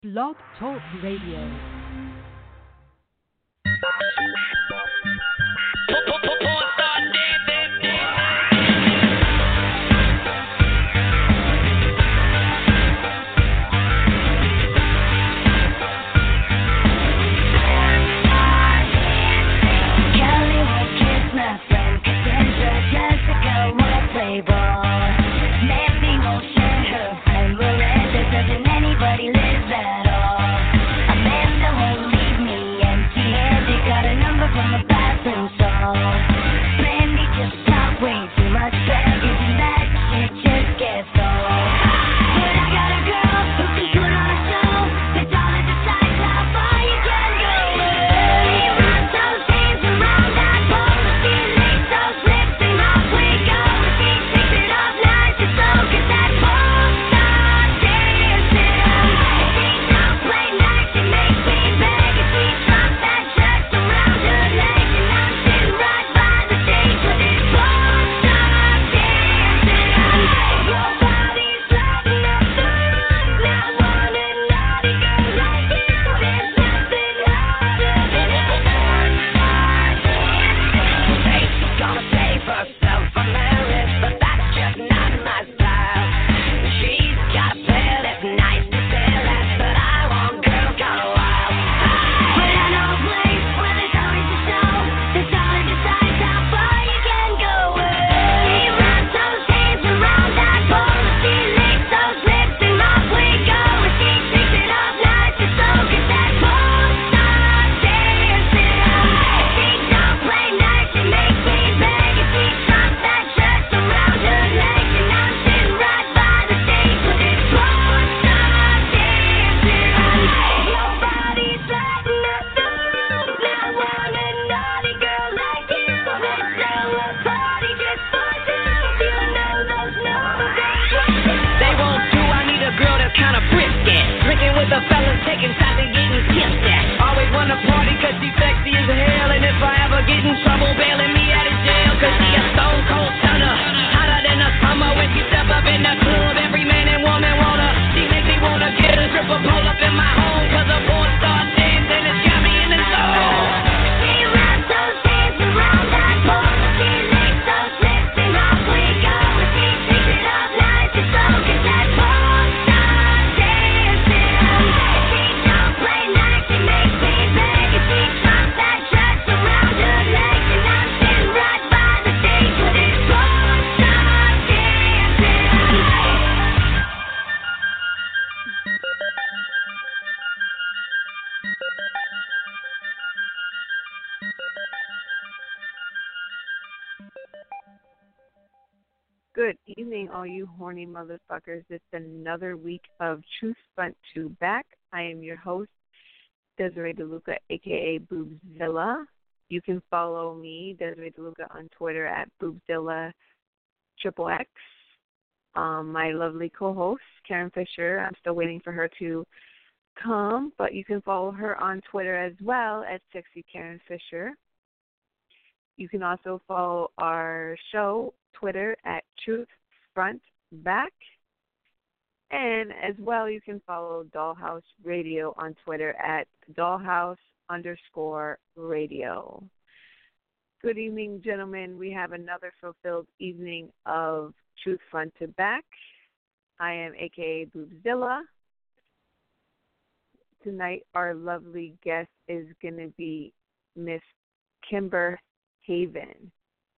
Blog Talk Radio. Good evening, all you horny motherfuckers. It's another week of Truth Front 2 back. I am your host, Desiree DeLuca, a.k.a. Boobzilla. You can follow me, Desiree DeLuca, on Twitter at Boobzilla XXX. My lovely co-host, Karen Fisher. I'm still waiting for her to come, but you can follow her on Twitter as well at Sexy Karen Fisher. You can also follow our show, Twitter, at Truth Front Back. And as well, you can follow Dollhouse Radio on Twitter at Dollhouse_radio. Good evening, gentlemen. We have another fulfilled evening of Truth Front to Back. I am a.k.a. Boobzilla. Tonight, our lovely guest is going to be Miss Kimber Haven.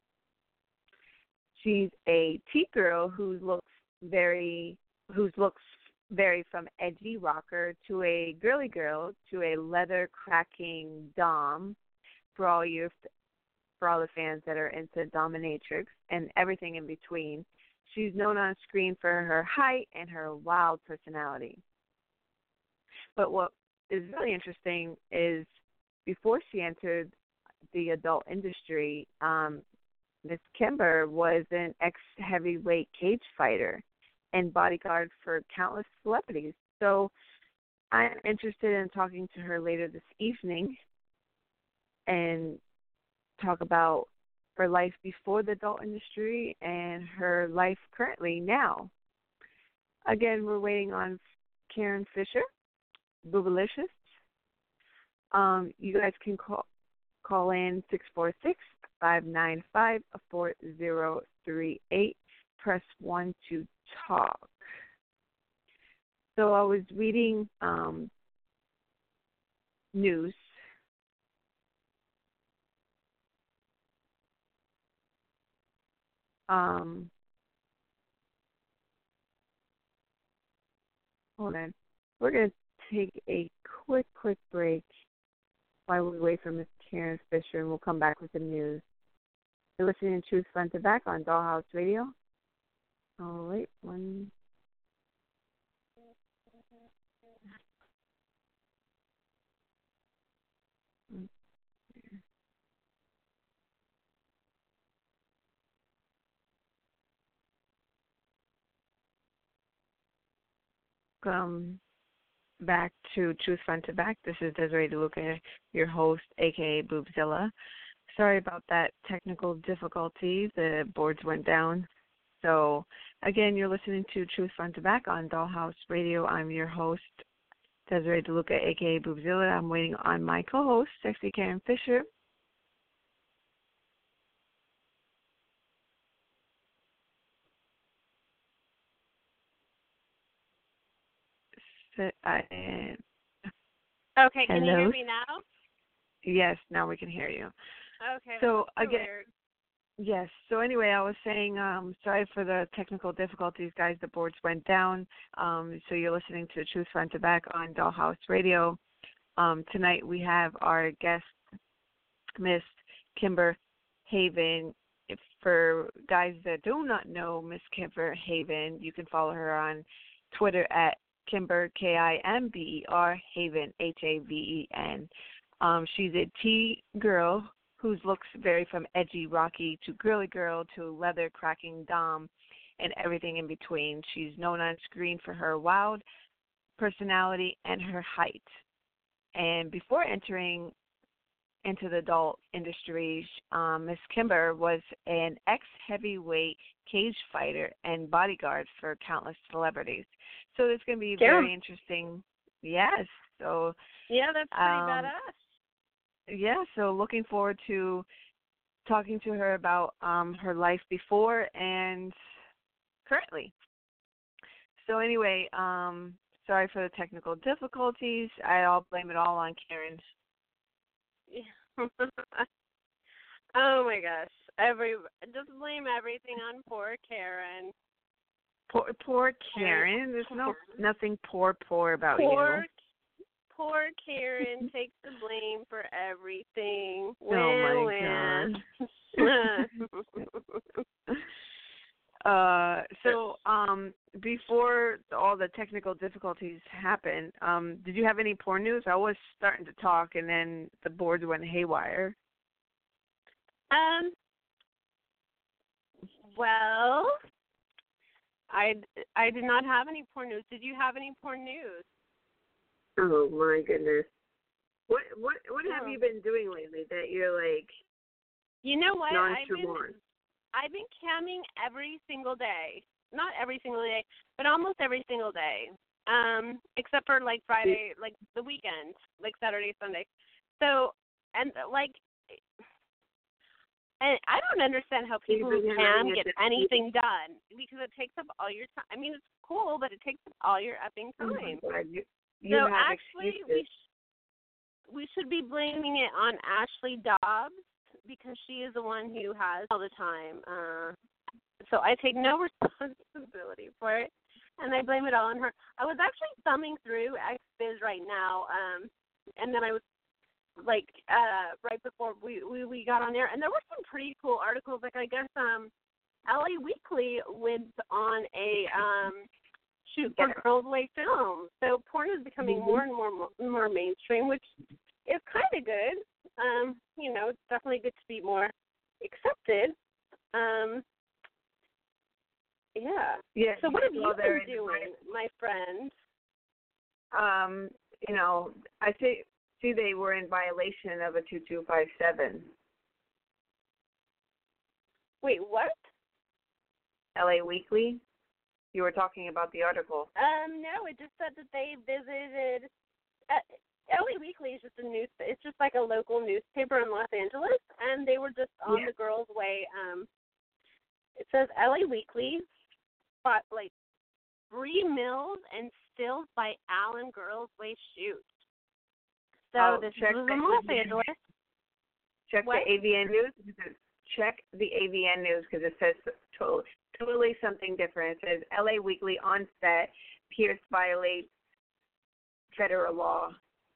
She's a tea girl whose looks vary from edgy rocker to a girly girl to a leather cracking dom for all the fans that are into dominatrix and everything in between. She's known on screen for her height and her wild personality. But what is really interesting is before she entered the adult industry, Miss Kimber was an ex-heavyweight cage fighter and bodyguard for countless celebrities. So I'm interested in talking to her later this evening and talk about her life before the adult industry and her life currently now. Again, we're waiting on Karen Fisher. Boobalicious. You guys can call in 646-595-4038. Press 1 to talk. So I was reading news. Hold on. We're going to take a quick break while we wait for Miss Karen Fisher, and we'll come back with the news. You're listening to Truth Front to Back on Dollhouse Radio. All right, one. Welcome back to Truth Front to Back. This is Desiree DeLuca, your host, a.k.a. Boobzilla. Sorry about that technical difficulty. The boards went down. So, again, you're listening to Truth Front to Back on Dollhouse Radio. I'm your host, Desiree DeLuca, a.k.a. Boobzilla. I'm waiting on my co-host, Sexy Karen Fisher. Okay, Hello? can you hear me now? Yes, now we can hear you. Okay. So, again, weird. yes. So anyway, I was saying, sorry for the technical difficulties, guys. The boards went down. So you're listening to Truth Front to Back on Dollhouse Radio. Tonight we have our guest, Miss Kimber Haven. If for guys that do not know Miss Kimber Haven, you can follow her on Twitter at Kimber, Kimber, Haven, Haven. She's a tea girl who looks vary from edgy, rocky to girly girl to leather cracking dom and everything in between. She's known on screen for her wild personality and her height. And before entering into the adult industry, Miss Kimber was an ex-heavyweight cage fighter and bodyguard for countless celebrities. So it's going to be very interesting. Yes. So yeah, that's pretty badass. Yeah, so looking forward to talking to her about her life before and currently. So anyway, sorry for the technical difficulties. I'll blame it all on Karen. Yeah. Oh my gosh! Just blame everything on poor Karen. Poor Karen. There's nothing poor about you. Poor Karen takes the blame for everything. Oh my God. So before all the technical difficulties happened, did you have any porn news? I was starting to talk, and then the boards went haywire. Well, I did not have any porn news. Did you have any porn news? Oh my goodness. What have you been doing lately that you're like? You know what? I've been camming every single day. Not every single day, but almost every single day. Except for like Friday, like the weekend, like Saturday, Sunday. So, and I don't understand how people who cam get anything done because it takes up all your time. I mean, it's cool, but it takes up all your effing time. Oh my God. So actually, we should be blaming it on Ashley Dobbs because she is the one who has all the time. So I take no responsibility for it, and I blame it all on her. I was actually thumbing through XBiz right now, and then I was like right before we got on there, and there were some pretty cool articles. Like I guess LA Weekly went on a shoot for Girls Way Film. So porn is becoming more and more mainstream, which is kind of good. It's definitely good to be more accepted. Yeah. So what have you been doing, my friend? I see they were in violation of a 2257. Wait, what? LA Weekly? You were talking about the article. No, it just said that they visited Weekly is just a news. It's just like a local newspaper in Los Angeles, and they were just on the Girls' Way. It says LA Weekly spotlight Bree Mills and stills by Alan Girls' Way shoot. So this was in Los Angeles. Check the AVN news. Check the AVN news because it says totally something different. It says LA Weekly on set. Pierce violates federal law.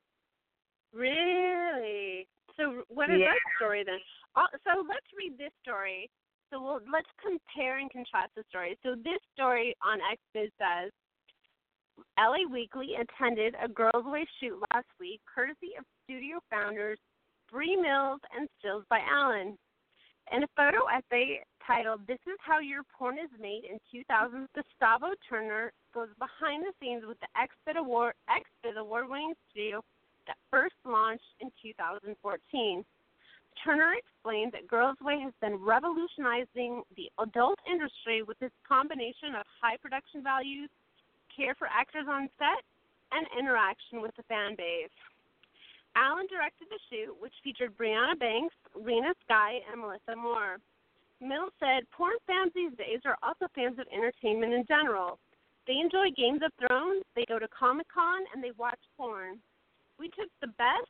Really? So what is that story then? So let's read this story. So let's compare and contrast the story. So this story on XBiz says, LA Weekly attended a Girls' Way shoot last week, courtesy of studio founders Bree Mills and stills by Alan. In a photo essay titled, "This is How Your Porn is Made" in 2000, Gustavo Turner goes behind the scenes with the XBiz award-winning studio that first launched in 2014. Turner explained that Girls' Way has been revolutionizing the adult industry with its combination of high production values, care for actors on set, and interaction with the fan base. Alan directed the shoot, which featured Brianna Banks, Rena Sky, and Melissa Moore. Mills said, porn fans these days are also fans of entertainment in general. They enjoy Games of Thrones, they go to Comic-Con, and they watch porn. We took the best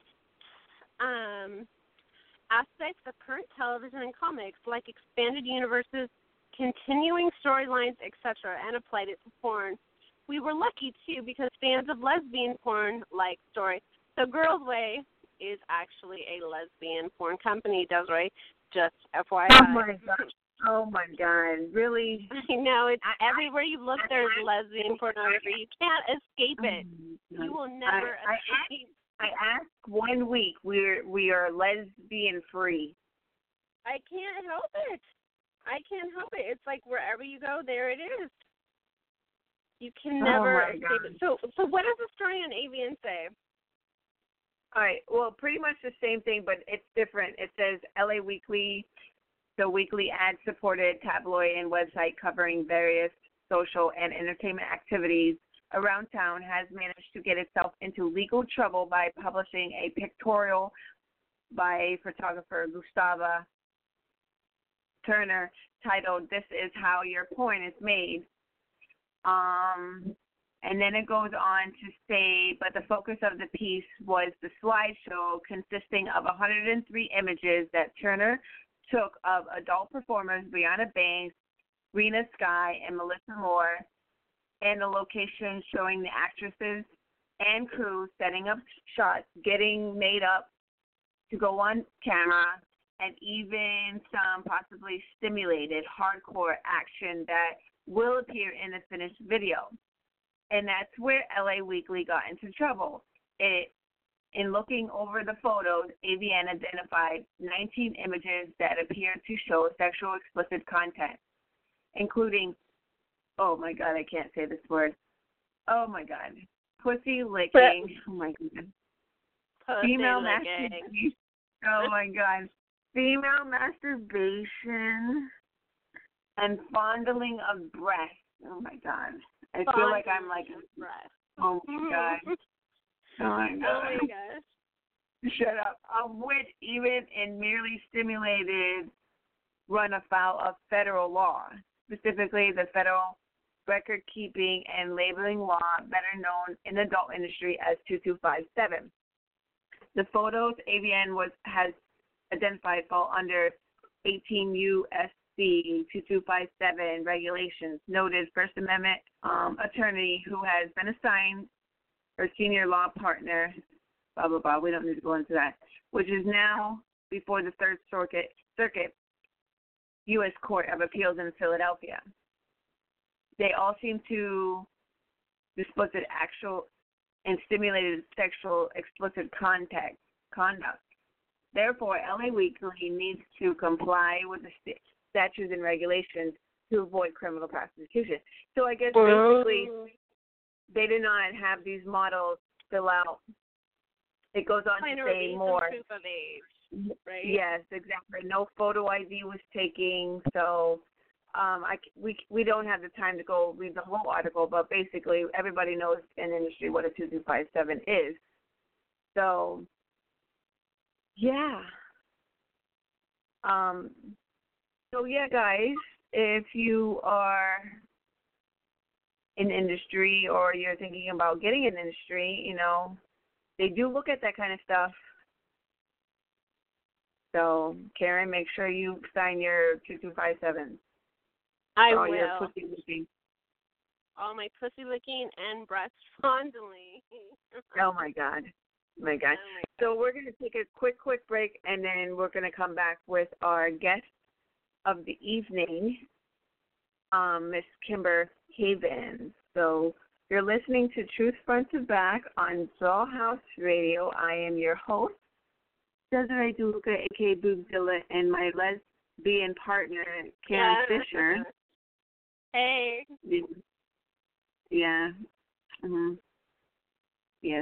aspects of current television and comics, like expanded universes, continuing storylines, etc., and applied it to porn. We were lucky, too, because fans of lesbian porn like story. So Girls' Way is actually a lesbian porn company, Desiree, just FYI. Oh, my God. Really? I know. It's everywhere you look, there's lesbian pornography. You can't escape it. You will never escape. I asked 1 week. We are lesbian free. I can't help it. It's like wherever you go, there it is. You can never escape it. So what does the story on AVN say? All right. Well, pretty much the same thing, but it's different. It says LA Weekly, the weekly ad-supported tabloid and website covering various social and entertainment activities around town, has managed to get itself into legal trouble by publishing a pictorial by photographer Gustavo Turner titled, "This is How Your Porn is Made." And then it goes on to say, but the focus of the piece was the slideshow consisting of 103 images that Turner took of adult performers Brianna Banks, Rena Sky, and Melissa Moore, and the location showing the actresses and crew setting up shots, getting made up to go on camera, and even some possibly stimulated hardcore action that will appear in the finished video. And that's where LA Weekly got into trouble. In looking over the photos, AVN identified 19 images that appear to show sexual explicit content, including, oh my God, I can't say this word. Oh my God. Pussy licking. Oh my God. Female masturbation. Oh my God. Female masturbation and fondling of breasts. Oh my God. I feel like I'm like, oh my God. Oh my God. Oh my gosh. Shut up. Of which even in merely stimulated run afoul of federal law, specifically the Federal Record Keeping and Labeling Law, better known in the adult industry as 2257. The photos AVN has identified fall under 18 U.S.C. 2257 regulations. Noted First Amendment attorney who has been assigned her senior law partner, blah, blah, blah. We don't need to go into that, which is now before the Third Circuit U.S. Court of Appeals in Philadelphia. They all seem to explicit actual and stimulated sexual explicit conduct. Therefore, LA Weekly needs to comply with the statutes and regulations to avoid criminal prosecution. So I guess basically they did not have these models fill out. It goes on to say more. Proof of age, right? Yes, exactly. No photo ID was taken, so we don't have the time to go read the whole article, but basically everybody knows in the industry what a 2257 is. So, yeah. So yeah, guys, if you are in industry or you're thinking about getting in industry, you know, they do look at that kind of stuff. So, Karen, make sure you sign your 2257. I all will. Your pussy licking. All my pussy licking and breast fondling. Oh my God. So we're going to take a quick break, and then we're going to come back with our guest of the evening, Miss Kimber Havens. So you're listening to Truth Front to Back on Dollhouse Radio. I am your host, Desiree DeLuca, a.k.a. Boobzilla, and my lesbian partner, Karen Fisher. Hey. Yeah. Mm-hmm. Yes.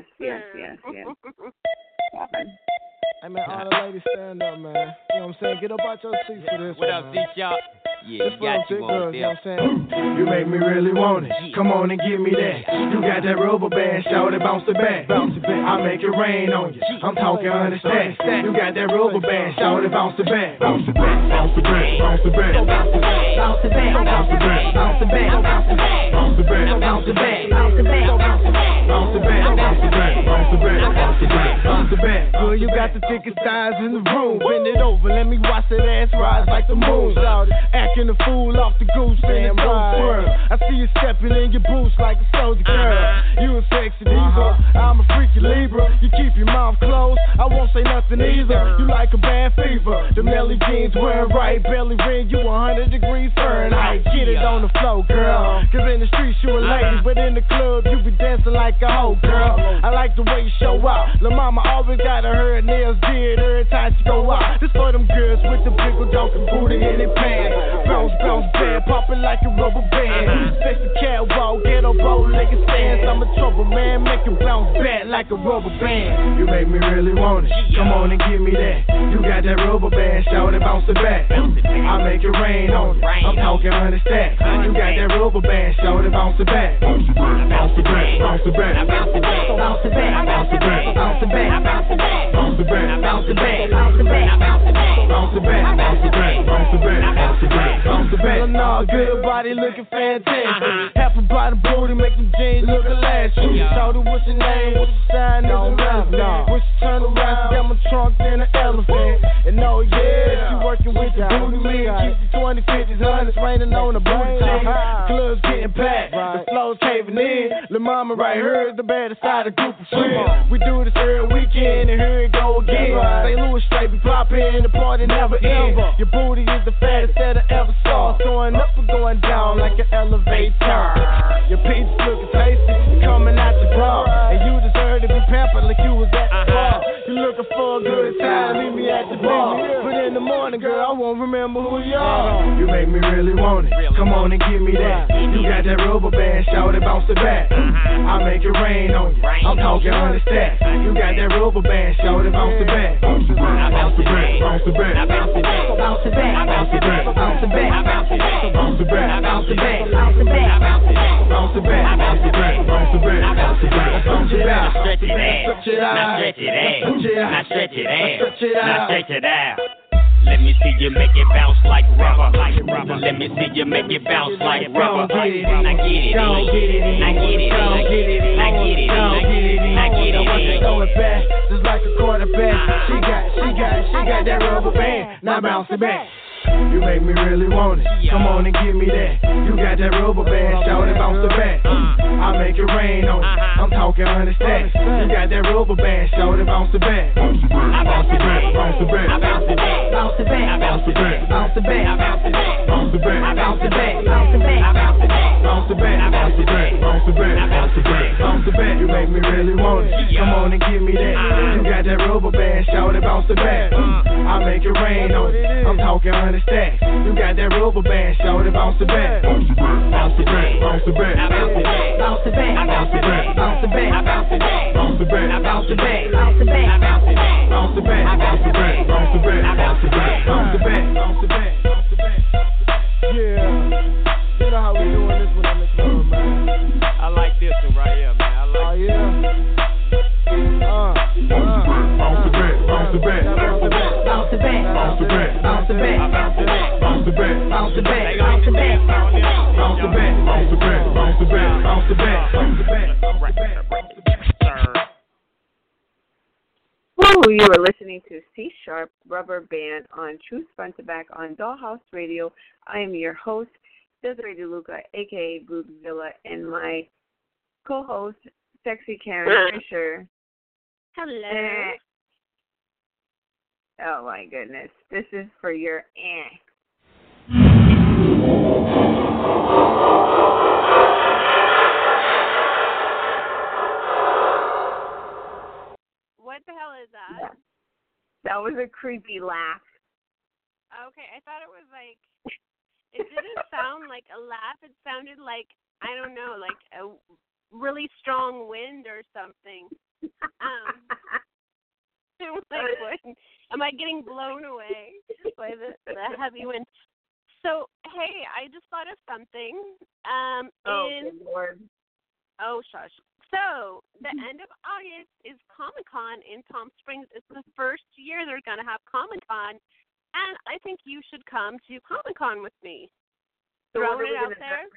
Hey, man, all the ladies stand up, man. You know what I'm saying? Get up out your seats for this. What up, man. D-Shop? Yeah, This you got for you them big on girls, you know there. what I'm saying? You make me really want it. Come on and give me that. You got that rubber band, shout it, bounce it back. I make it rain on you. I'm talking understand. You got that rubber band, shout it, bounce it back. Bounce it back, bounce it back, bounce it back. Bounce it back, bounce it back, bounce it back, bounce it back, bounce it back, bounce it back, bounce it back, bounce it back, bounce it back, bounce it back, bounce it back, bounce it back, bounce it back, bounce it back. Girl, you got the thickest thighs in the room. Bend it over, let me watch that ass rise like the moon. Acting a fool off the goose and the swirl. I see you stepping in your boots like a soldier girl. You a sexy diva, I'm a freaky Libra. You keep your mouth closed, I won't say nothing either. You like a bad fever, the Melly jeans wearing right, belly ring, you 100 degrees Fahrenheit. Get it on the floor, girl. Cause in the streets you a lady, but in the club you be dancing like a hoe, girl. I like the way you show out. La mama always got her nails did every time she go out. This for them girls with the big old donkey booty in their pants. Bounce, band, popping like a rubber band. Sexy catwalk, get a bow-legged stance. I'm a trouble man, make it bounce back like a rubber band. You make me really want it. Come on and give me that. You got that rubber band, shout it, bounce it back. I make it rain on it. I'm talking 100 stacks. You got that rubber band, shout it, bounce it back. Bounce it back, bounce it back, bounce it back, bounce it back, bounce it back, bounce it back, bounce it back, bounce it back, bounce it back, bounce it back, bounce it back, bounce it back, bounce it back, bounce it back, bounce it back, bounce it back, bounce it back. No, good body looking fantastic. Half a body booty make them jeans look elastic. Shawty, what's your name? What's your sign? Is irrelevant. What's your turn around? Got my trunk in an elephant. And oh yeah, she working with the booty man. Keep the 20s, 50s, 100s raining on the booty chick. The club's getting packed, the flow's caving in. Lil' mama right here is the baddest side of group of friends. We do this every weekend and here it go again. St. Louis straight be poppin', the party never ends. Your booty is the fattest that I ever saw. Going up or going down like an elevator. Your peach looking tasty, you coming out your bra. And you deserve to be pampered like you was at the bar. You looking for a good time, meet me at the bar. But in the morning, girl, I won't remember who you are. You make me really want it. Come on and give me that. You got that rubber band, shout it, bounce it back. I make it rain on you. I'm talking 100 stacks. You got that rubber band, shout it, bounce it back. Bounce it back, bounce it back, bounce it back, bounce it back, bounce it back, bounce it back, bounce it back, bounce it back, bounce it back, bounce it back, bounce it back, bounce it back, bounce it back, bounce it back, bounce it back, bounce it back, bounce it back. Stretch it out. Stretch it out. Now stretch it out. Now stretch it out. Stretch it out. Now stretch it out. Let me see you make it bounce like rubber. Let me see you make it bounce like rubber. Now get it in. Now get it in. Now get it in. Now get it in. Now get it in. Throw it back, just like a quarterback. She got that rubber band. Now bounce it back. You make me really want it. Come on and give me that. You got that rubber band, shout it, bounce it back. I make it rain on it. I'm talking 100 stacks. You got that rubber band, shout it, bounce it back. Bounce it back, bounce it back, bounce it back, bounce it back, bounce it back, bounce it back, bounce it back, bounce it back, bounce it back, bounce it back, bounce it back, bounce it back, bounce it back, bounce it back, bounce it back, bounce it back, bounce it back. You make me really want it. Come on and give me that. You got that rubber band, shout it, bounce it back. I make it rain on it. I'm talking 100 stacks. You got that rubber band, shout it, bounce it back. Bounce it back, bounce it back, bounce it back, bounce it back, bounce it back, bounce it back, bounce it back, bounce it back, bounce it back, bounce it back, bounce it back, bounce it back, bounce it back, bounce it back, bounce it back, bounce it back, bounce it back, bounce it back, bounce it back. Yeah, you know how we doing this when I'm in the club, man. I like this one right here, man. I like. Oh yeah. back, bounce the back, bounce the back, bounce the back, bounce the back, bounce the back, bounce the back, bounce the back, bounce the back. Woo, you are listening to C Sharp Rubber Band on Truth Front to Back on Dollhouse Radio. I am your host, Desiree DeLuca, a.k.a. Broodzilla, and my co-host, Sexy Karen Fisher. Hello. Oh, my goodness. This is for your What the hell is that? That was a creepy laugh. Okay, I thought it was like, it didn't sound like a laugh. It sounded like, I don't know, like a really strong wind or something. I'm like, what? Am I getting blown away by the heavy wind? So, hey, I just thought of something. Good Lord. Oh, shush. So, the end of August is Comic-Con in Palm Springs. It's the first year they're going to have Comic-Con, and I think you should come to Comic-Con with me. So Throwing it out there.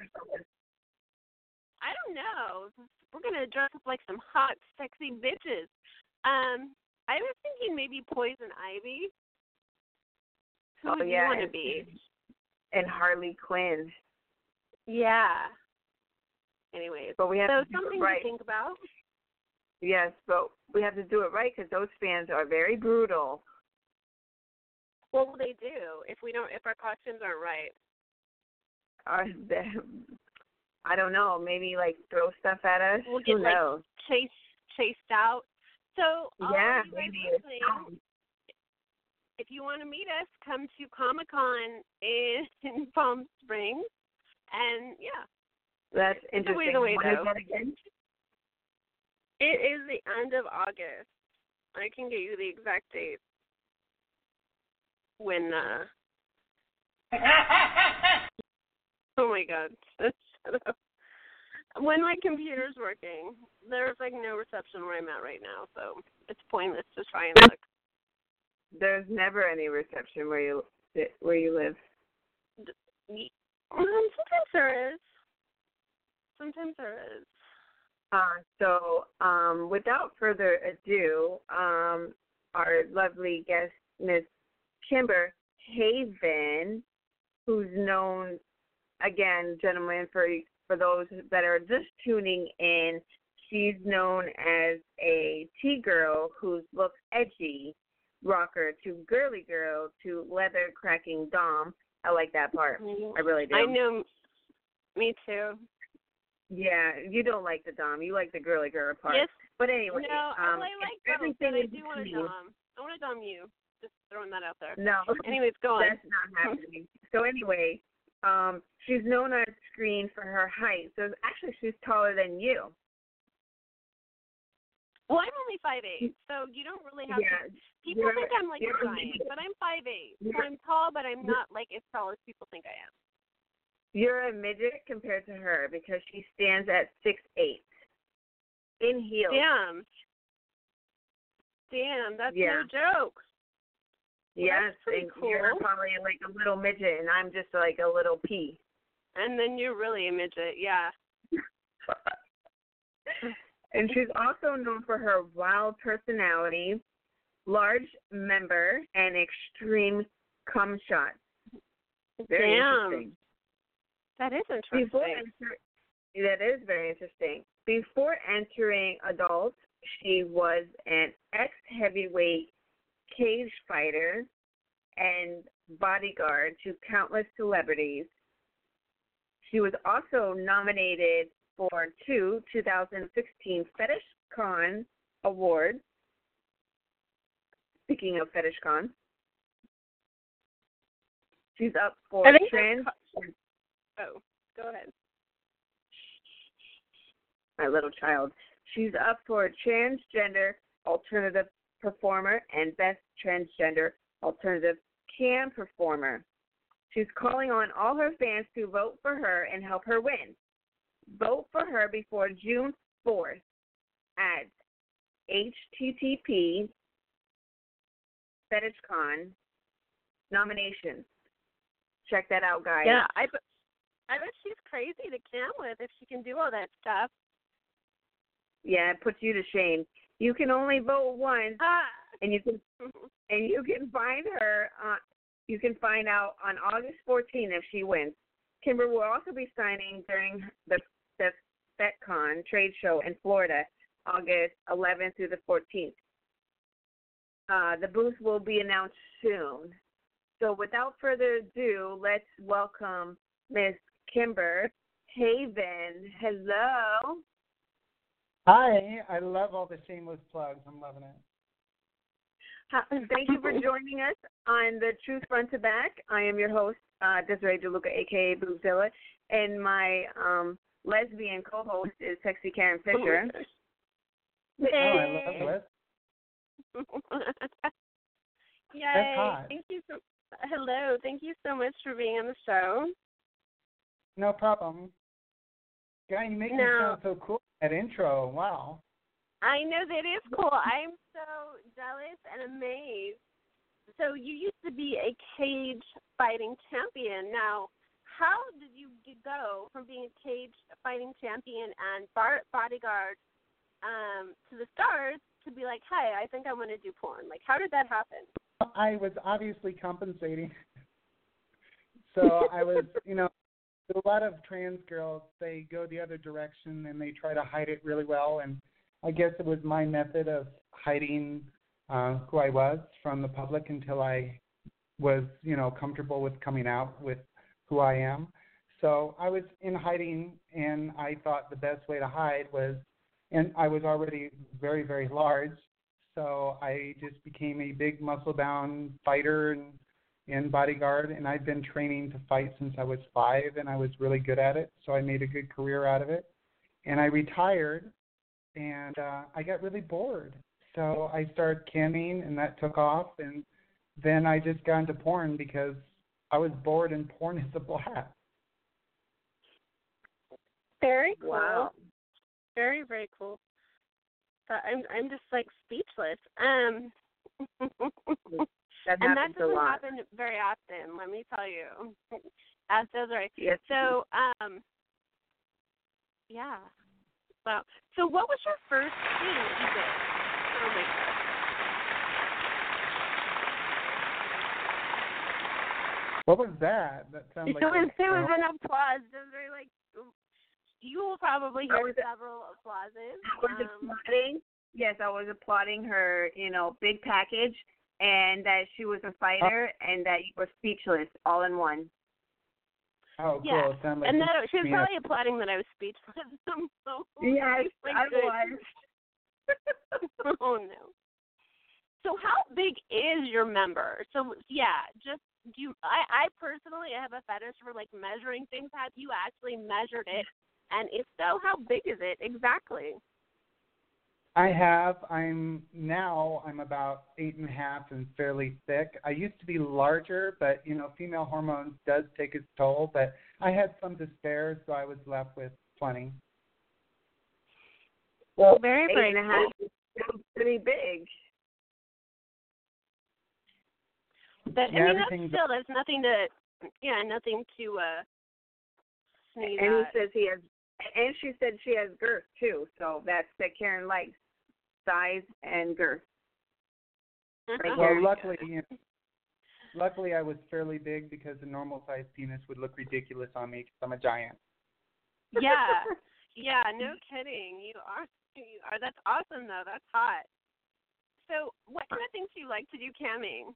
I don't know. We're going to dress up like some hot, sexy bitches. I was thinking maybe Poison Ivy. Who would you want to be? And Harley Quinn. Yeah. Anyways, but we have so to do something it right. to think about. Yes, but we have to do it right because those fans are very brutal. What will they do if our costumes aren't right? I don't know. Maybe like throw stuff at us. We'll get Who knows? chased out. So yeah, maybe. If you want to meet us, come to Comic-Con in Palm Springs, and yeah. That's interesting. The way, when though. Is that again? It is the end of August. I can get you the exact date. When, oh my God. Shut up. When my computer's working, there's like no reception where I'm at right now, so it's pointless to try and look. There's never any reception where you live. Sometimes there is. So, without further ado, our lovely guest, Miss Kimber Haven, who's known, again, gentlemen, for those that are just tuning in, she's known as a T-girl who looks edgy, rocker to girly girl to leather cracking dom. I like that part. I really do. I know. Me too. Yeah, you don't like the dom. You like the girly girl part. Yes. But anyway, no, I like both, but I do between. want to dom. I want to dom you. Just throwing that out there. No. Anyways, go on. That's not happening. So anyway, she's known on screen for her height. So actually, she's taller than you. Well, I'm only 5'8", so you don't really have to. People think I'm like a giant, but I'm 5'8". So I'm tall, but I'm not like as tall as people think I am. You're a midget compared to her because she stands at 6'8" in heels. Damn, that's no joke. Well, yes, that's pretty and cool. You're probably like a little midget, and I'm just like a little pea. And then you're really a midget, yeah. And she's also known for her wild personality, large member, and extreme cum shots. Very interesting. That is interesting. That is very interesting. Before entering adult, she was an ex-heavyweight cage fighter and bodyguard to countless celebrities. She was also nominated for 2 2016 FetishCon awards. Speaking of FetishCon, she's up for Oh, go ahead. My little child. She's up for Transgender Alternative Performer and Best Transgender Alternative Can Performer. She's calling on all her fans to vote for her and help her win. Vote for her before June 4th at http FetishCon nominations. Check that out, guys. Yeah, I bet she's crazy to cam with if she can do all that stuff. Yeah, it puts you to shame. You can only vote once, and you can find her. You can find out on August 14th if she wins. Kimber will also be signing during the FetCon trade show in Florida, August 11th through the 14th. The booth will be announced soon. So without further ado, let's welcome Miss Kimber Haven. Hello. Hi. I love all the shameless plugs. I'm loving it. Thank you for joining us on the Truth Front to Back. I am your host, Desiree DeLuca, a.k.a. Boobzilla, and my lesbian co-host is Sexy Karen Fisher. Oh, I love this. Yay. That's hot. Hello. Thank you so much for being on the show. No problem. Guy, you make me sound so cool. That intro. Wow. I know that is cool. I'm so jealous and amazed. So you used to be a cage fighting champion. Now, how did you go from being a cage fighting champion and bodyguard to the stars to be like, hey, I think I want to do porn? Like, how did that happen? I was obviously compensating. So I was, a lot of trans girls, they go the other direction and they try to hide it really well. And I guess it was my method of hiding who I was from the public until I was, comfortable with coming out with who I am. So I was in hiding, and I thought the best way to hide was, and I was already very, very large, so I just became a big muscle-bound fighter and bodyguard, and I've been training to fight since I was 5, and I was really good at it, so I made a good career out of it. And I retired, and I got really bored. So I started camming, and that took off, and then I just got into porn because I was bored, and porn is a blast. Very cool. Wow. Very, very cool. But I'm just like speechless. And that doesn't happen very often, let me tell you. As does right. Yes. So, yeah. Wow. So what was your first thing you did? Oh my God. What was that? That sounds like There was an applause. It was very like, you will probably hear several applauses. I was applauding. Yes, I was applauding her, big package, and that she was a fighter, and that you were speechless, all in one. Oh, cool. Yeah. Sound like And that she was probably applauding that I was speechless. Yes, I was. Oh, no. So how big is your member? So, yeah, I personally have a fetish for, like, measuring things. Have you actually measured it? And if so, how big is it exactly? I have. I'm about 8.5 and fairly thick. I used to be larger, but, female hormones does take its toll. But I had some to spare, so I was left with plenty. Well, very, very 8.5 is still pretty big. But, yeah, that's nothing to sneeze And he at. says he has, and she said she has girth too. So that's that Karen likes, size and girth. Right Well, here. luckily I was fairly big because a normal sized penis would look ridiculous on me because I'm a giant. Yeah, no kidding. You are. That's awesome though. That's hot. So, what kind of things do you like to do camming?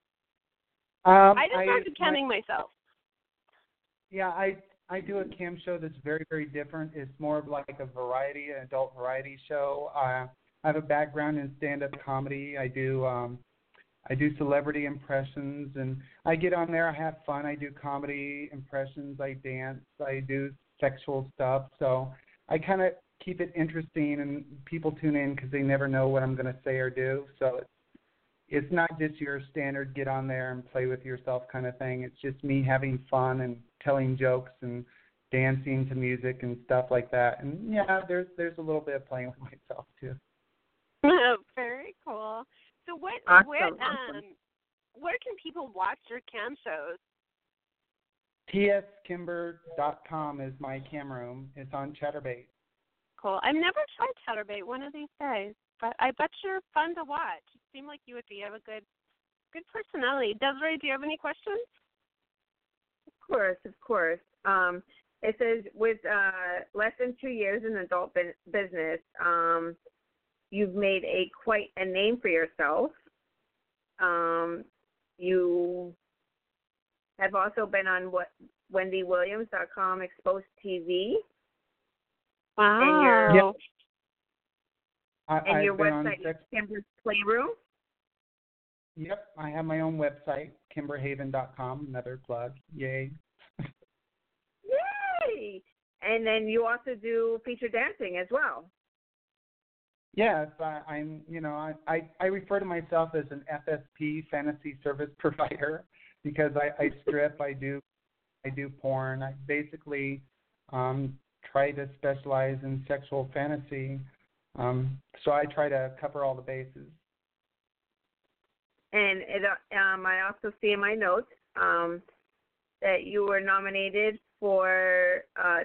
I just started camming myself. Yeah, I do a cam show that's very, very different. It's more of like an adult variety show. I have a background in stand-up comedy. I do celebrity impressions, and I get on there. I have fun. I do comedy impressions. I dance. I do sexual stuff. So I kind of keep it interesting, and people tune in because they never know what I'm going to say or do. So it's not just your standard get on there and play with yourself kind of thing. It's just me having fun and telling jokes and dancing to music and stuff like that. And yeah, there's a little bit of playing with myself too. Very cool. So Awesome. where can people watch your cam shows? TSKimber.com is my cam room. It's on Chatterbait. Cool. I've never tried Chatterbait one of these days, but I bet you're fun to watch. You seem like you would be. You have a good personality. Desiree, do you have any questions? Of course. It says with less than 2 years in adult business, you've made quite a name for yourself. You have also been on WendyWilliams.com, Exposed TV. Wow. And your website is Kimber's Playroom. Yep, I have my own website, KimberHaven.com. Another plug. Yay. Yay! And then you also do feature dancing as well. Yes, I'm. I refer to myself as an FSP, fantasy service provider, because I strip, I do porn. I basically try to specialize in sexual fantasy. So I try to cover all the bases. And I also see in my notes that you were nominated for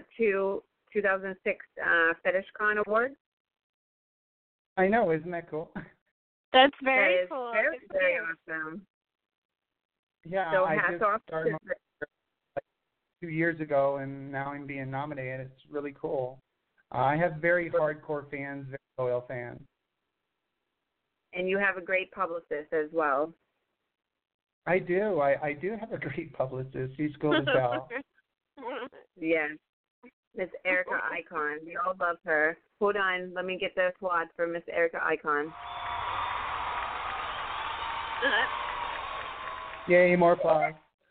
2006 FetishCon Award. I know, isn't that cool? That's very cool. Very, very awesome. Yeah, so I hats just off started like 2 years ago, and now I'm being nominated. It's really cool. I have very hardcore fans, very loyal fans. And you have a great publicist as well. I do. I do have a great publicist. She's cool as hell. Yes. Miss Erica Icon. We all love her. Hold on. Let me get the applause for Miss Erica Icon. Yay, more applause.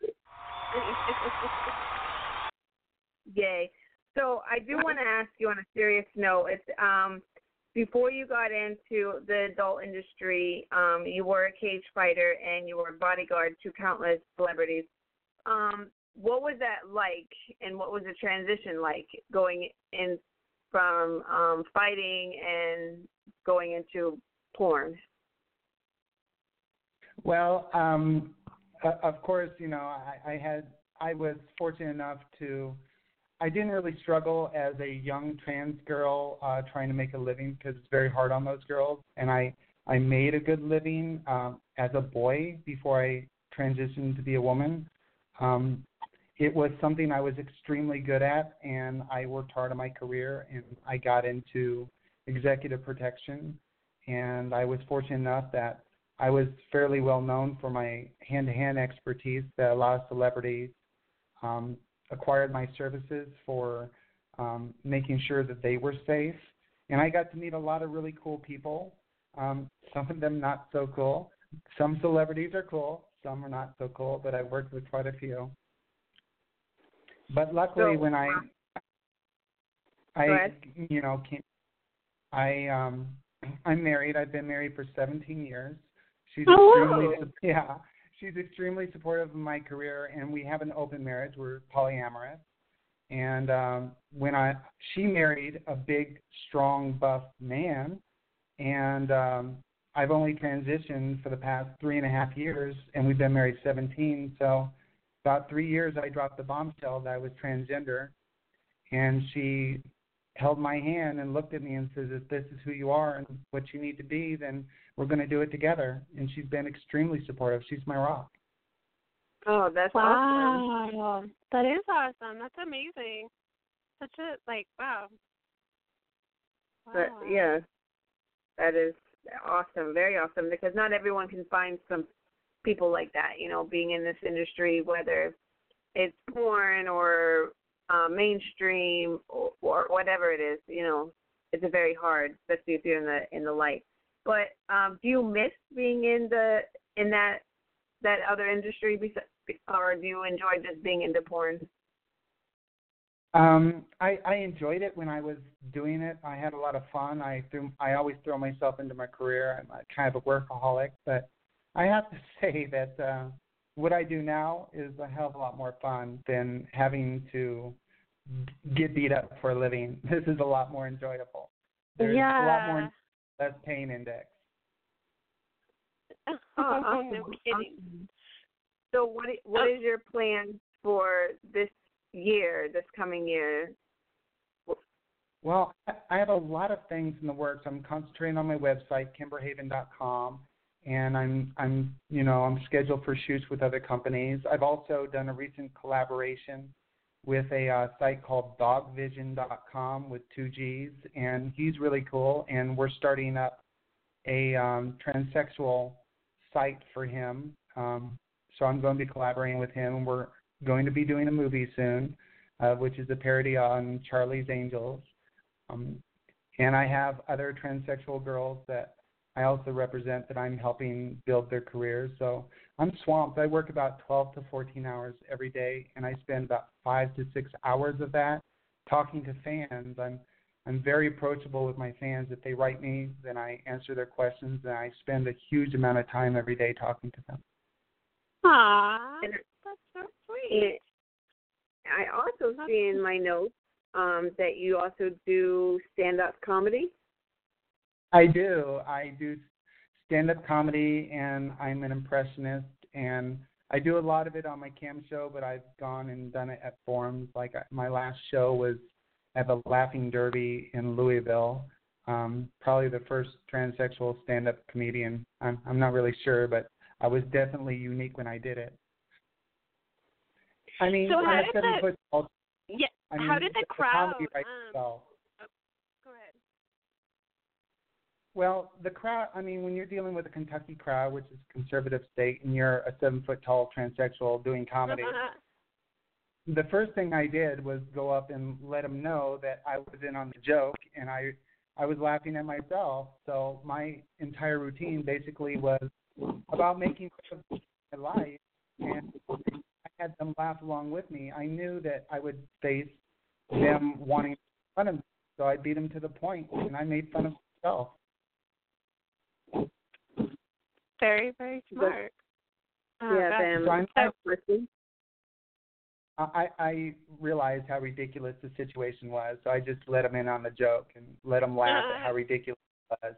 Yay. So I do want to ask you on a serious note. It's before you got into the adult industry, you were a cage fighter and you were a bodyguard to countless celebrities. What was that like, and what was the transition like going in from fighting and going into porn? Well, of course, I was fortunate enough I didn't really struggle as a young trans girl trying to make a living, because it's very hard on those girls. And I made a good living as a boy before I transitioned to be a woman. It was something I was extremely good at, and I worked hard on my career, and I got into executive protection. And I was fortunate enough that I was fairly well known for my hand-to-hand expertise that a lot of celebrities acquired my services for making sure that they were safe. And I got to meet a lot of really cool people, some of them not so cool. Some celebrities are cool, some are not so cool, but I worked with quite a few. But luckily, when I'm married. I've been married for 17 years. She's extremely supportive of my career, and we have an open marriage. We're polyamorous. And she married a big, strong, buff man, and I've only transitioned for the past 3.5 years, and we've been married 17. So about 3 years, I dropped the bombshell that I was transgender, and she held my hand and looked at me and says, if this is who you are and what you need to be, then we're going to do it together. And she's been extremely supportive. She's my rock. Oh, that's awesome. Wow. That is awesome. That's amazing. Wow. But, yeah, that is awesome. Very awesome, because not everyone can find some people like that, being in this industry, whether it's porn or mainstream or whatever it is, it's very hard, especially if you're in the light. But do you miss being in that other industry, or do you enjoy just being into porn? I enjoyed it when I was doing it. I had a lot of fun. I always throw myself into my career. I'm kind of a workaholic, but I have to say that what I do now is a hell of a lot more fun than having to get beat up for a living. This is a lot more enjoyable. There's a lot more less pain index. No kidding. So what is your plan for this coming year? Well, I have a lot of things in the works. I'm concentrating on my website, kimberhaven.com, and I'm scheduled for shoots with other companies. I've also done a recent collaboration with a site called dogvision.com with 2 G's, and he's really cool. And we're starting up a transsexual site for him. So I'm going to be collaborating with him, and we're going to be doing a movie soon, which is a parody on Charlie's Angels. And I have other transsexual girls that I also represent that I'm helping build their careers. So I'm swamped. I work about 12 to 14 hours every day, and I spend about 5 to 6 hours of that talking to fans. I'm very approachable with my fans. If they write me, then I answer their questions, and I spend a huge amount of time every day talking to them. Aww, that's so sweet. I also see in my notes that you also do stand-up comedy. I do stand-up comedy, and I'm an impressionist, and I do a lot of it on my cam show, but I've gone and done it at forums. Like my last show was at the Laughing Derby in Louisville. Probably the first transsexual stand-up comedian. I'm not really sure, but I was definitely unique when I did it. I mean, so I'm a 7 foot tall. Yeah. I mean, how did the crowd? Comedy right Go ahead. Well, the crowd, I mean, when you're dealing with a Kentucky crowd, which is a conservative state, and you're a 7 foot tall transsexual doing comedy, the first thing I did was go up and let them know that I was in on the joke, and I was laughing at myself. So my entire routine basically was about making fun of my life, and I had them laugh along with me. I knew that I would face them wanting to make fun of me, so I beat them to the point, and I made fun of myself. Very, very smart. I realized how ridiculous the situation was, so I just let them in on the joke and let them laugh at how ridiculous it was.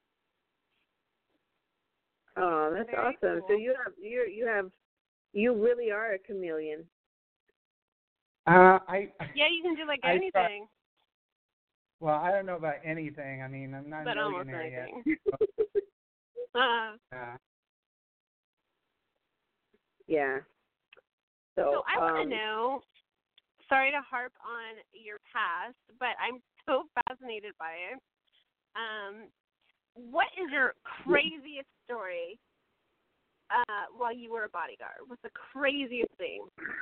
Oh, that's very awesome! Cool. So you really are a chameleon. Yeah, you can do like anything. Well, I don't know about anything. I mean, I'm not but a millionaire almost yet. Yeah. So I want to know, sorry to harp on your past, but I'm so fascinated by it. What is your craziest story while you were a bodyguard? What's the craziest thing?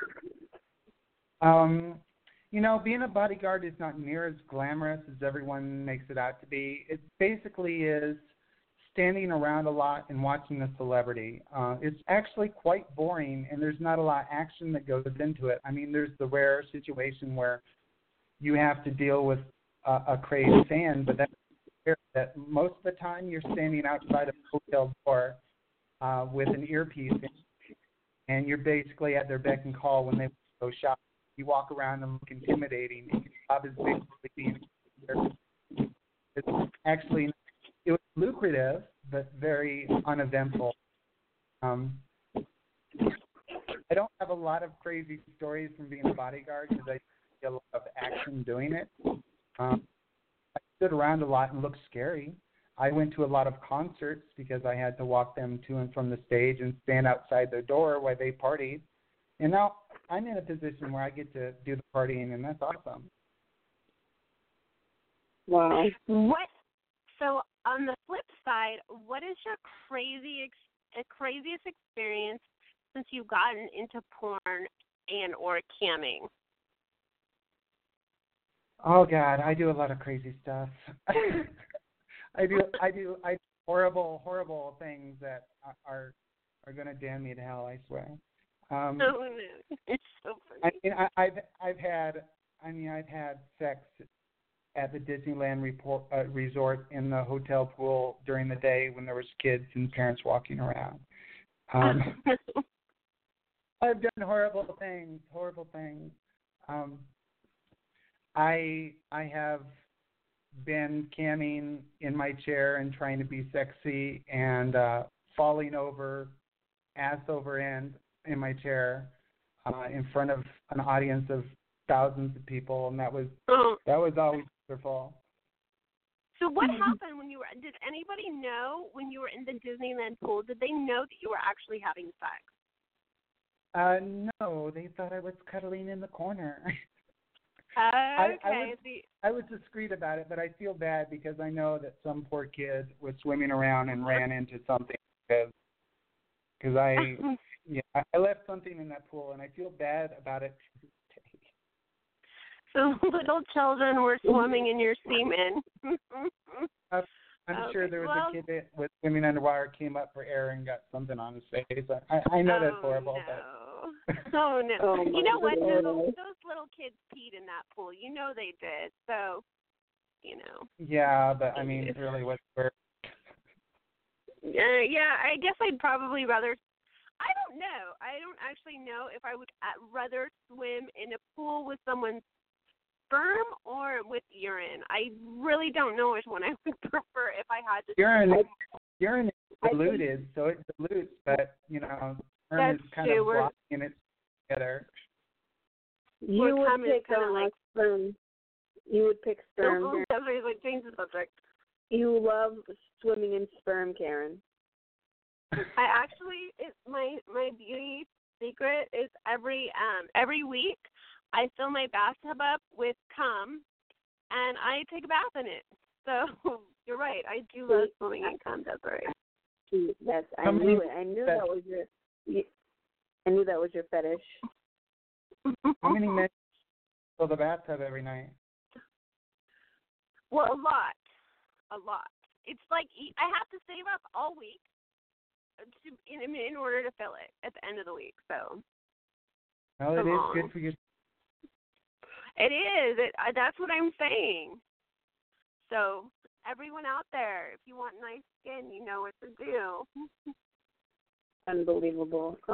Being a bodyguard is not near as glamorous as everyone makes it out to be. It basically is standing around a lot and watching a celebrity. It's actually quite boring, and there's not a lot of action that goes into it. I mean, there's the rare situation where you have to deal with a crazy fan, but that's rare. That most of the time you're standing outside of a hotel door with an earpiece in, and you're basically at their beck and call when they go shopping. You walk around and look intimidating. Your job is basically being it's actually it was lucrative but very uneventful. I don't have a lot of crazy stories from being a bodyguard because I see a lot of action doing it. I stood around a lot and looked scary. I went to a lot of concerts because I had to walk them to and from the stage and stand outside their door while they partied. And now I'm in a position where I get to do the partying, and that's awesome. Wow. What? So on the flip side, what is your craziest experience since you've gotten into porn and or camming? Oh God, I do a lot of crazy stuff. I do horrible things that are going to damn me to hell, I swear. Oh no, it's so funny. I've had sex at the Disneyland resort in the hotel pool during the day when there was kids and parents walking around. I've done horrible things. I have been camming in my chair and trying to be sexy and falling over, ass over end in my chair. in front of an audience of thousands of people, and that was always wonderful. So what happened when you were? Did anybody know when you were in the Disneyland pool? Did they know that you were actually having sex? No, they thought I was cuddling in the corner. Okay. I was discreet about it, but I feel bad because I know that some poor kid was swimming around and ran into something because I left something in that pool, and I feel bad about it. So little children were swimming in your semen. I'm sure there was a kid that was swimming underwater, came up for air, and got something on his face. I know that's horrible. No. But Oh, no. You know what? Those little kids peed in that pool. You know they did. So, you know. Yeah, but I mean, really, what's worse? Yeah, I guess I'd probably rather. I don't know. I don't actually know if I would rather swim in a pool with someone's sperm or with urine. I really don't know which one I would prefer if I had to. Urine is diluted, so it dilutes, but sperm is kind of blocking it together. You would pick sperm. You would pick sperm. Change the subject. You love swimming in sperm, Karen. I actually, my beauty secret is every week I fill my bathtub up with cum, and I take a bath in it. So you're right. I do love swimming in cum. That's right. I knew it. I knew that was your fetish. How many men fill the bathtub every night? Well, a lot. It's like I have to save up all week in order to fill it at the end of the week. So. Well, it is good for you. It is. That's what I'm saying. So, everyone out there, if you want nice skin, you know what to do. Unbelievable.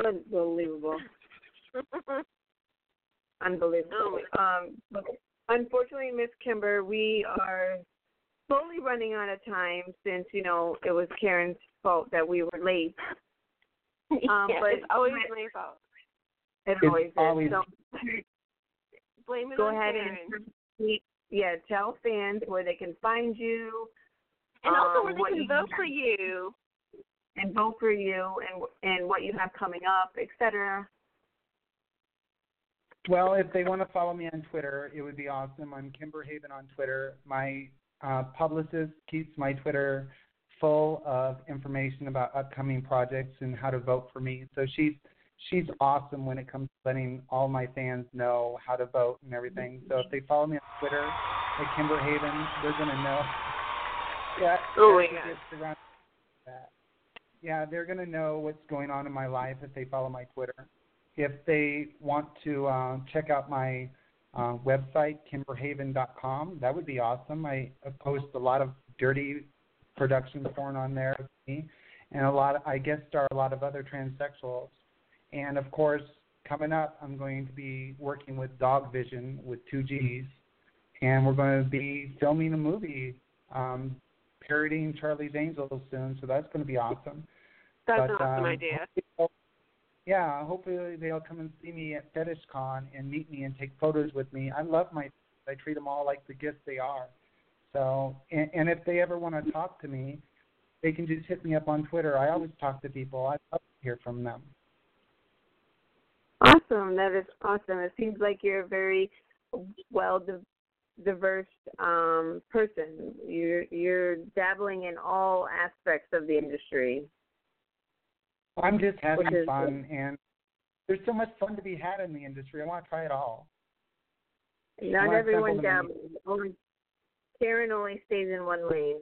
Unfortunately, Miss Kimber, we are slowly running out of time since, it was Karen's fault that we were late. But it's always my fault. It always is. So, blame it go on ahead Karen. and tell fans where they can find you. And also where they can vote for you. And vote for you and what you have coming up, etc. Well, if they want to follow me on Twitter, it would be awesome. I'm Kimber Haven on Twitter. My publicist keeps my Twitter full of information about upcoming projects and how to vote for me. So she's awesome when it comes to letting all my fans know how to vote and everything. So if they follow me on Twitter at Kimber Haven, they're going to know. Yeah. Oh, my God. Yeah, they're going to know what's going on in my life if they follow my Twitter. If they want to check out my website, kimberhaven.com, that would be awesome. I post a lot of dirty production porn on there with me, and I guest star a lot of other transsexuals. And, of course, coming up, I'm going to be working with Dog Vision with 2 Gs, and we're going to be filming a movie parodying Charlie's Angels soon, so that's going to be awesome. That's an awesome idea. Yeah, hopefully they'll come and see me at FetishCon and meet me and take photos with me. I love my – I treat them all like the gifts they are. So, and if they ever want to talk to me, they can just hit me up on Twitter. I always talk to people. I'd love to hear from them. Awesome. That is awesome. It seems like you're a very diverse person. You're dabbling in all aspects of the industry. I'm just having fun, and there's so much fun to be had in the industry. I want to try it all. Not everyone dabbles. Karen only stays in one lane.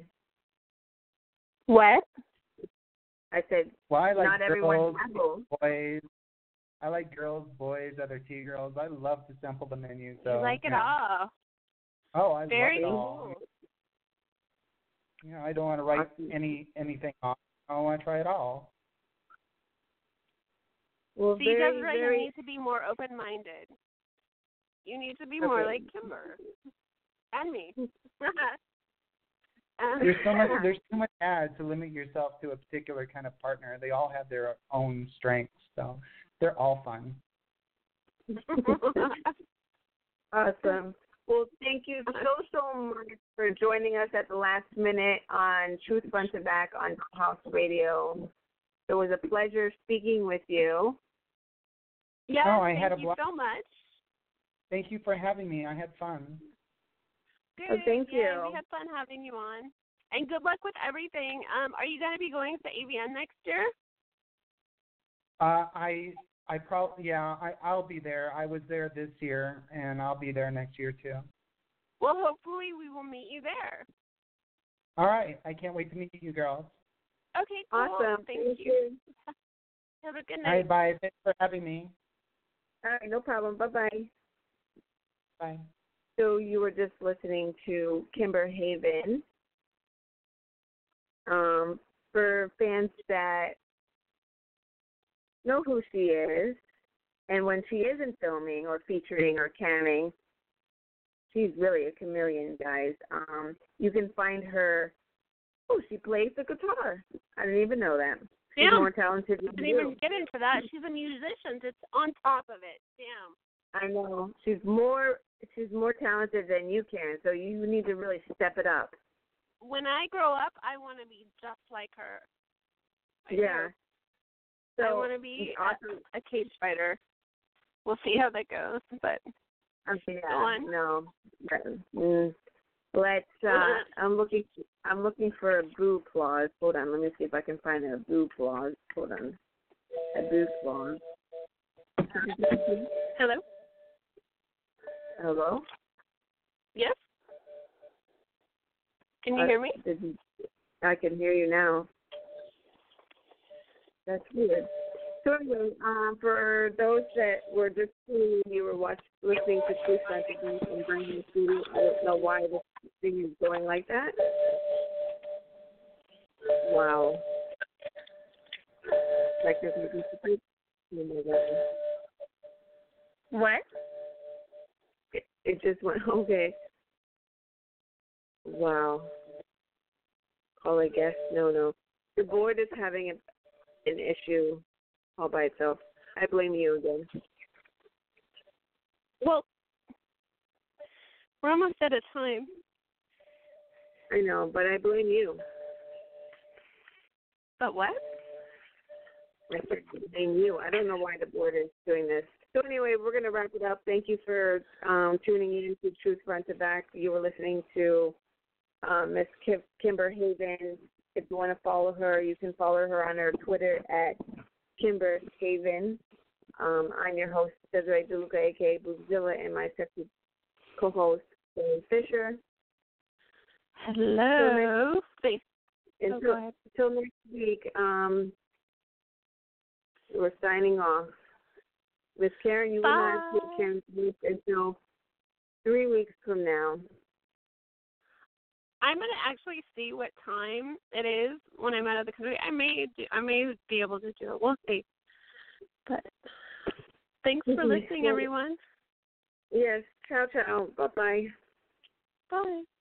What? I said, well, I like not everyone dabbles. Boys. I like girls, boys, other T-girls. I love to sample the menu. So, you like it all. Oh, I Very love it all. Cool. I don't want to write anything off. I want to try it all. Well, so you need to be more open-minded. You need to be more like Kimber and me. There's too much add to limit yourself to a particular kind of partner. They all have their own strengths, so they're all fun. Awesome. Well, thank you so much for joining us at the last minute on Truth Front to Back on House Radio. It was a pleasure speaking with you. Yes, thank you so much. Thank you for having me. I had fun. Good. Oh, thank you. We had fun having you on. And good luck with everything. Are you going to be going to AVN next year? I'll be there. I was there this year, and I'll be there next year too. Well, hopefully we will meet you there. All right. I can't wait to meet you girls. Okay, cool. Awesome. Thank you. Have a good night. All right, bye. Thanks for having me. All right, no problem. Bye-bye. Bye. So you were just listening to Kimber Haven. For fans that know who she is, and when she isn't filming or featuring or camming, she's really a chameleon, guys. You can find her. Oh, she plays the guitar. I didn't even know that. She's more talented than you. I didn't even get into that. She's a musician. It's on top of it. Damn. I know. She's more talented than you can, so you need to really step it up. When I grow up, I want to be just like her. Yeah. So I want to be awesome. a cage fighter. We'll see how that goes, but yeah, go on. No. Let's. I'm looking for a boo clause. Hold on. Let me see if I can find a boo clause. Hold on. A boo clause. Hello. Hello. Yes. Can you hear me? I can hear you now. That's weird. So anyway, for those that were just tuning in, you were listening to Truth Front and bringing the studio. I don't know why this thing is going like that. Wow. Like there's no secret. Oh my God. What? It just went, okay. Wow. Call a guest? No. The board is having an issue all by itself. I blame you again. Well, we're almost out of time. I know, but I blame you. But what? I blame you. I don't know why the board is doing this. So anyway, we're going to wrap it up. Thank you for tuning in to Truth Front to Back. You were listening to Miss Kimber Haven. If you want to follow her, you can follow her on her Twitter at Kimber Haven. I'm your host, Desiree DeLuca, a.k.a. Boozilla, and my sexy co-host, Jane Fisher. Hello. Until next week, we're signing off. Miss Karen, you will not see Karen's voice until 3 weeks from now. I'm going to actually see what time it is when I'm out of the country. I may be able to do it. We'll see. But thanks for listening, everyone. Yes. Ciao. Bye-bye. Bye.